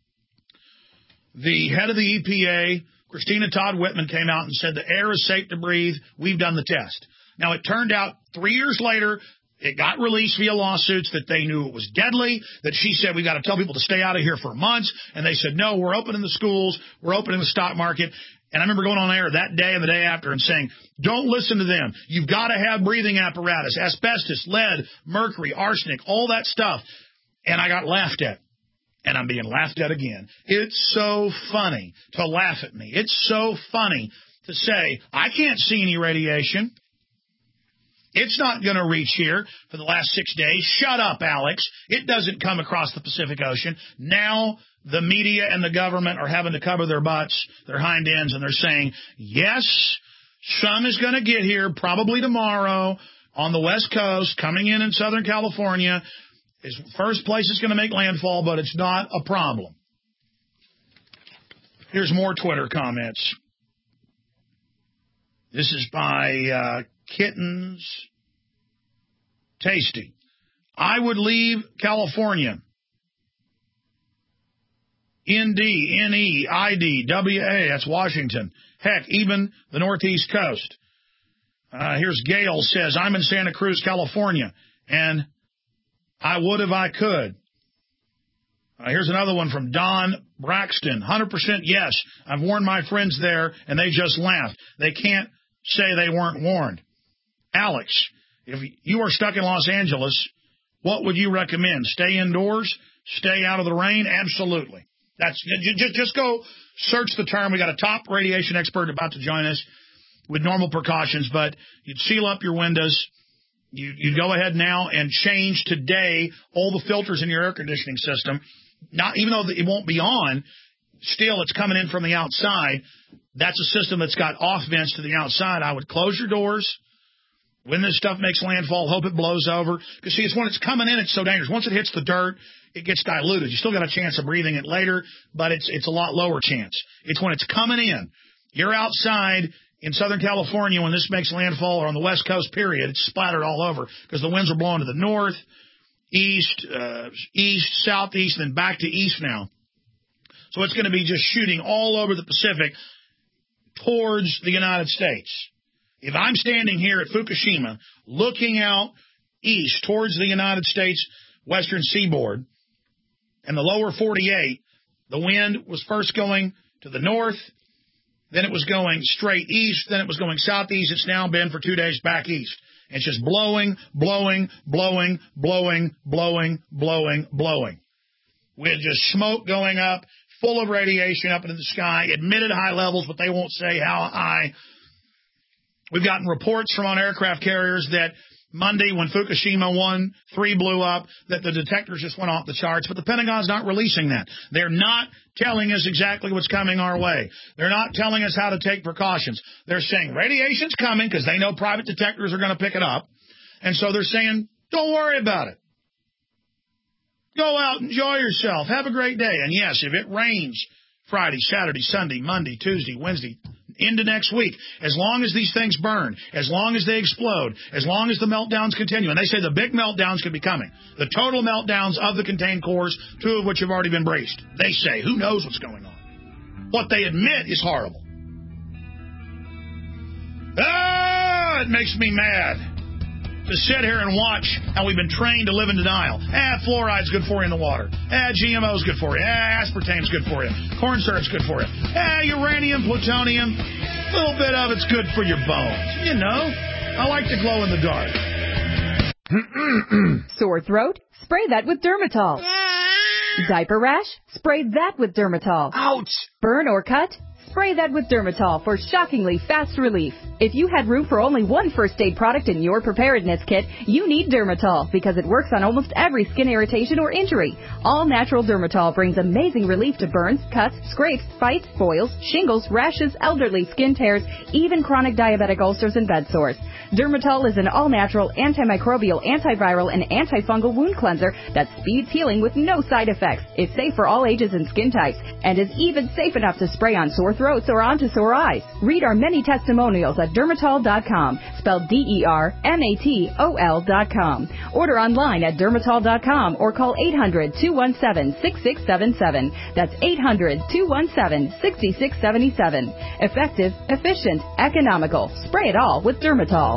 the head of the EPA, Christina Todd Whitman, came out and said the air is safe to breathe. We've done the test. Now, it turned out 3 years later, it got released via lawsuits that they knew it was deadly, that she said, we got to tell people to stay out of here for months. And they said, no, we're opening the schools. We're opening the stock market. And I remember going on air that day and the day after and saying, don't listen to them. You've got to have breathing apparatus, asbestos, lead, mercury, arsenic, all that stuff. And I got laughed at. And I'm being laughed at again. It's so funny to laugh at me. It's so funny to say, I can't see any radiation. It's not going to reach here for the last 6 days. Shut up, Alex. It doesn't come across the Pacific Ocean. Now the media and the government are having to cover their butts, their hind ends, and they're saying, yes, some is going to get here probably tomorrow on the West Coast, coming in Southern California. Is first place is going to make landfall, but it's not a problem. Here's more Twitter comments. This is by Kittens Tasty. I would leave California. NDNEIDWA, that's Washington. Heck, even the Northeast Coast. Here's Gail says, I'm in Santa Cruz, California, and I would if I could. Here's another one from Don Braxton. 100% yes. I've warned my friends there, and they just laughed. They can't say they weren't warned. Alex, if you are stuck in Los Angeles, what would you recommend? Stay indoors? Stay out of the rain? Absolutely. That's just go search the term. We got a top radiation expert about to join us with normal precautions, but you'd seal up your windows. You go ahead now and change today all the filters in your air conditioning system. Not even though it won't be on, still it's coming in from the outside. That's a system that's got off vents to the outside. I would close your doors when this stuff makes landfall. Hope it blows over. Because see, it's when it's coming in, it's so dangerous. Once it hits the dirt, it gets diluted. You still got a chance of breathing it later, but it's a lot lower chance. It's when it's coming in. You're outside in Southern California, when this makes landfall, or on the West Coast, period, it's splattered all over because the winds are blowing to the north, east, southeast, then back to east now. So it's going to be just shooting all over the Pacific towards the United States. If I'm standing here at Fukushima looking out east towards the United States western seaboard and the lower 48, the wind was first going to the north, then it was going straight east, then it was going southeast. It's now been for 2 days back east. It's just blowing, blowing, blowing, blowing, blowing, blowing, blowing. With just smoke going up, full of radiation up into the sky, admitted high levels, but they won't say how high. We've gotten reports from on aircraft carriers that Monday, when Fukushima 1-3 blew up, that the detectors just went off the charts, but the Pentagon's not releasing that. They're not telling us exactly what's coming our way. They're not telling us how to take precautions. They're saying radiation's coming because they know private detectors are going to pick it up, and so they're saying, don't worry about it. Go out, enjoy yourself, have a great day. And yes, if it rains Friday, Saturday, Sunday, Monday, Tuesday, Wednesday, into next week, as long as these things burn, as long as they explode, as long as the meltdowns continue, and they say the big meltdowns could be coming, the total meltdowns of the contained cores, 2 of which have already been braced. They say, who knows what's going on? What they admit is horrible. It makes me mad to sit here and watch how we've been trained to live in denial. Fluoride's good for you in the water. GMO's good for you. Aspartame's good for you. Corn syrup's good for you. Uranium, plutonium, a little bit of it's good for your bones. You know, I like to glow in the dark. Sore throat? Spray that with Dermatol. Diaper rash? Spray that with Dermatol. Ouch! Burn or cut? Spray that with Dermatol for shockingly fast relief. If you had room for only one first aid product in your preparedness kit, you need Dermatol because it works on almost every skin irritation or injury. All natural Dermatol brings amazing relief to burns, cuts, scrapes, bites, boils, shingles, rashes, elderly skin tears, even chronic diabetic ulcers and bed sores. Dermatol is an all-natural, antimicrobial, antiviral, and antifungal wound cleanser that speeds healing with no side effects. It's safe for all ages and skin types, and is even safe enough to spray on sore throats or onto sore eyes. Read our many testimonials at Dermatol.com, spelled DERMATOL.com. Order online at Dermatol.com or call 800-217-6677. That's 800-217-6677. Effective, efficient, economical. Spray it all with Dermatol.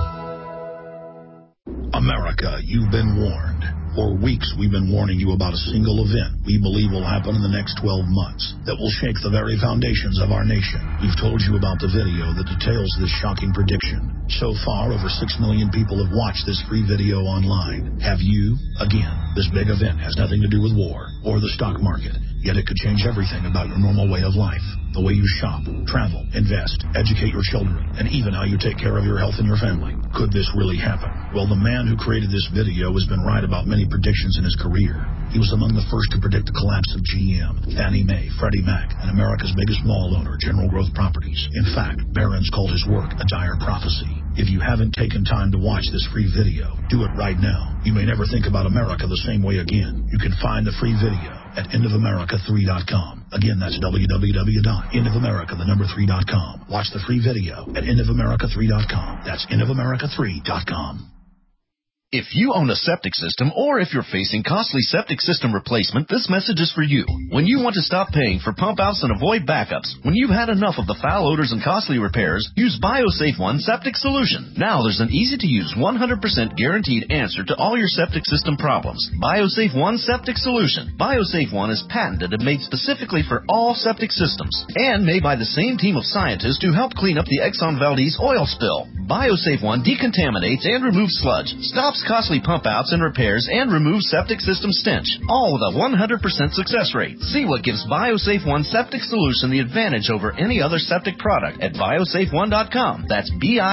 America, you've been warned. For weeks, we've been warning you about a single event we believe will happen in the next 12 months that will shake the very foundations of our nation. We've told you about the video that details this shocking prediction. So far, over 6 million people have watched this free video online. Have you? Again, this big event has nothing to do with war or the stock market, yet it could change everything about your normal way of life. The way you shop, travel, invest, educate your children, and even how you take care of your health and your family. Could this really happen? Well, the man who created this video has been right about many predictions in his career. He was among the first to predict the collapse of GM, Fannie Mae, Freddie Mac, and America's biggest mall owner, General Growth Properties. In fact, Barron's called his work a dire prophecy. If you haven't taken time to watch this free video, do it right now. You may never think about America the same way again. You can find the free video at endofamerica3.com. Again, that's www.endofamerica3.com. Watch the free video at endofamerica3.com. That's endofamerica3.com. If you own a septic system or if you're facing costly septic system replacement, this message is for you. When you want to stop paying for pump outs and avoid backups, when you've had enough of the foul odors and costly repairs, use BioSafe One Septic Solution. Now there's an easy-to-use 100% guaranteed answer to all your septic system problems. BioSafe One Septic Solution. BioSafe One is patented and made specifically for all septic systems and made by the same team of scientists who helped clean up the Exxon Valdez oil spill. BioSafe One decontaminates and removes sludge, stops costly pump outs and repairs, and removes septic system stench, all with a 100% success rate. See what gives BioSafe One Septic Solution the advantage over any other septic product at biosafeone.com. That's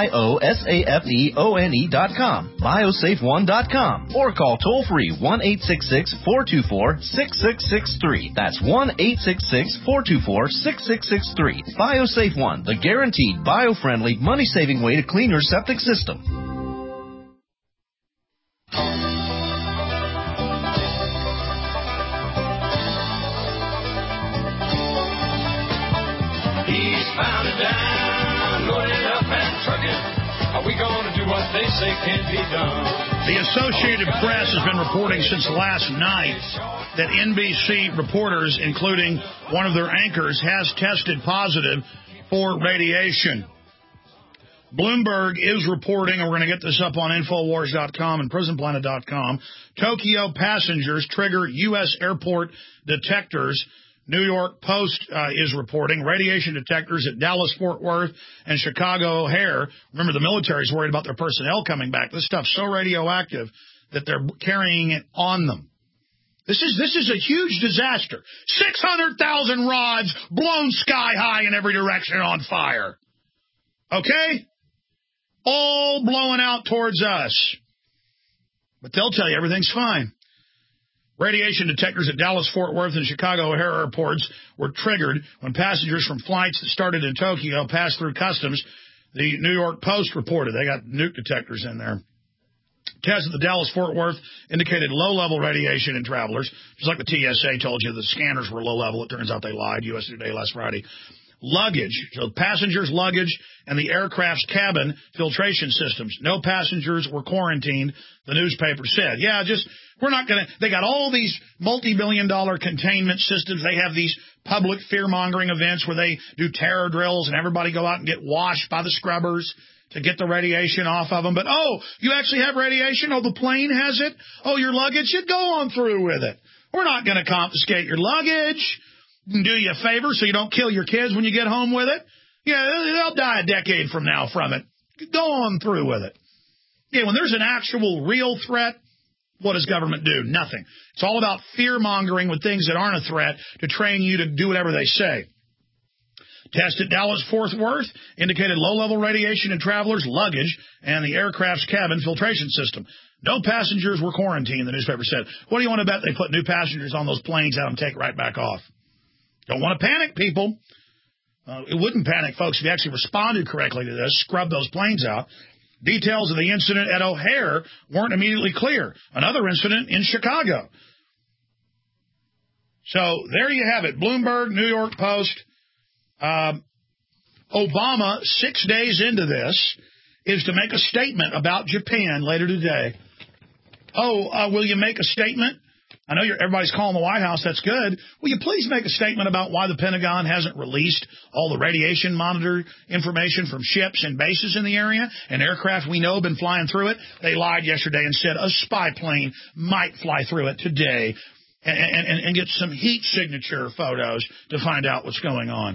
BIOSAFEONE.com. BioSafeOne.com. Or call toll free 1-866-424-6663. That's 1-866-424-6663. BioSafe One, the guaranteed bio-friendly, money-saving way to clean your septic system. Bound and down, loaded up and trucking. Are we going to do what they say can be done? The Associated Press has been reporting since last night that NBC reporters, including one of their anchors, has tested positive for radiation. Bloomberg is reporting, and we're going to get this up on Infowars.com and PrisonPlanet.com, Tokyo passengers trigger U.S. airport detectors New York Post is reporting radiation detectors at Dallas, Fort Worth, and Chicago O'Hare. Remember, the military's worried about their personnel coming back. This stuff's so radioactive that they're carrying it on them. This is a huge disaster. 600,000 rods blown sky high in every direction on fire. Okay? All blowing out towards us. But they'll tell you everything's fine. Radiation detectors at Dallas, Fort Worth, and Chicago O'Hare airports were triggered when passengers from flights that started in Tokyo passed through customs. The New York Post reported they got nuke detectors in there. Tests at the Dallas-Fort Worth indicated low-level radiation in travelers. Just like the TSA told you, the scanners were low-level. It turns out they lied. U.S. Today last Friday. Luggage, so passengers' luggage and the aircraft's cabin filtration systems. No passengers were quarantined, the newspaper said. Yeah, we're not going to, they got all these multi-billion-dollar containment systems. They have these public fear-mongering events where they do terror drills and everybody go out and get washed by the scrubbers to get the radiation off of them. But, you actually have radiation? Oh, the plane has it? Oh, your luggage? You'd go on through with it. We're not going to confiscate your luggage. Do you a favor so you don't kill your kids when you get home with it. Yeah, they'll die a decade from now from it. Go on through with it. Yeah, when there's an actual real threat, what does government do? Nothing. It's all about fear-mongering with things that aren't a threat to train you to do whatever they say. Tests at Dallas-Fort Worth indicated low-level radiation in travelers' luggage and the aircraft's cabin filtration system. No passengers were quarantined, the newspaper said. What do you want to bet they put new passengers on those planes, have them take right back off? Don't want to panic, people. It wouldn't panic, folks, if you actually responded correctly to this, scrub those planes out. Details of the incident at O'Hare weren't immediately clear. Another incident in Chicago. So there you have it. Bloomberg, New York Post. Obama, 6 days into this, is to make a statement about Japan later today. Will you make a statement? I know everybody's calling the White House. That's good. Will you please make a statement about why the Pentagon hasn't released all the radiation monitor information from ships and bases in the area and aircraft we know have been flying through it? They lied yesterday and said a spy plane might fly through it today and get some heat signature photos to find out what's going on.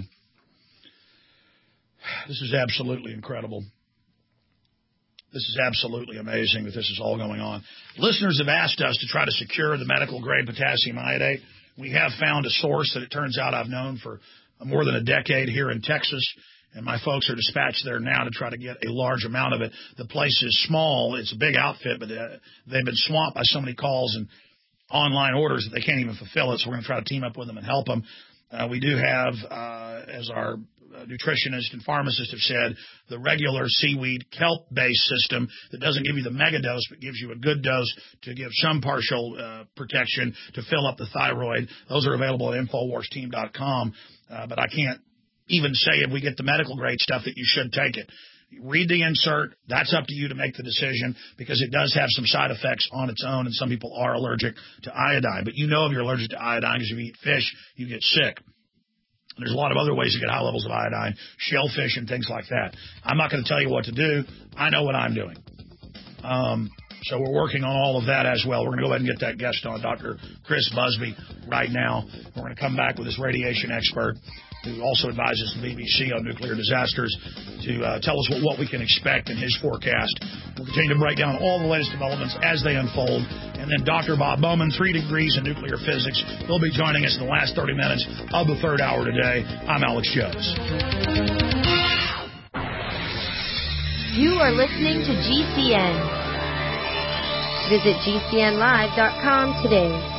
This is absolutely incredible. This is absolutely amazing that this is all going on. Listeners have asked us to try to secure the medical-grade potassium iodate. We have found a source that it turns out I've known for more than a decade here in Texas, and my folks are dispatched there now to try to get a large amount of it. The place is small. It's a big outfit, but they've been swamped by so many calls and online orders that they can't even fulfill it, so we're going to try to team up with them and help them. We do have, as our nutritionists and pharmacists have said, the regular seaweed kelp-based system that doesn't give you the mega dose but gives you a good dose to give some partial protection to fill up the thyroid. Those are available at InfoWarsTeam.com, but I can't even say if we get the medical-grade stuff that you should take it. Read the insert. That's up to you to make the decision because it does have some side effects on its own, and some people are allergic to iodine. But you know if you're allergic to iodine because if you eat fish, you get sick. There's a lot of other ways to get high levels of iodine, shellfish and things like that. I'm not going to tell you what to do. I know what I'm doing. So we're working on all of that as well. We're going to go ahead and get that guest on, Dr. Chris Busby, right now. We're going to come back with this radiation expert who also advises the BBC on nuclear disasters to tell us what we can expect in his forecast. We'll continue to break down all the latest developments as they unfold. And then Dr. Bob Bowman, 3 degrees in nuclear physics. He'll be joining us in the last 30 minutes of the third hour today. I'm Alex Jones. You are listening to GCN. Visit GCNlive.com today.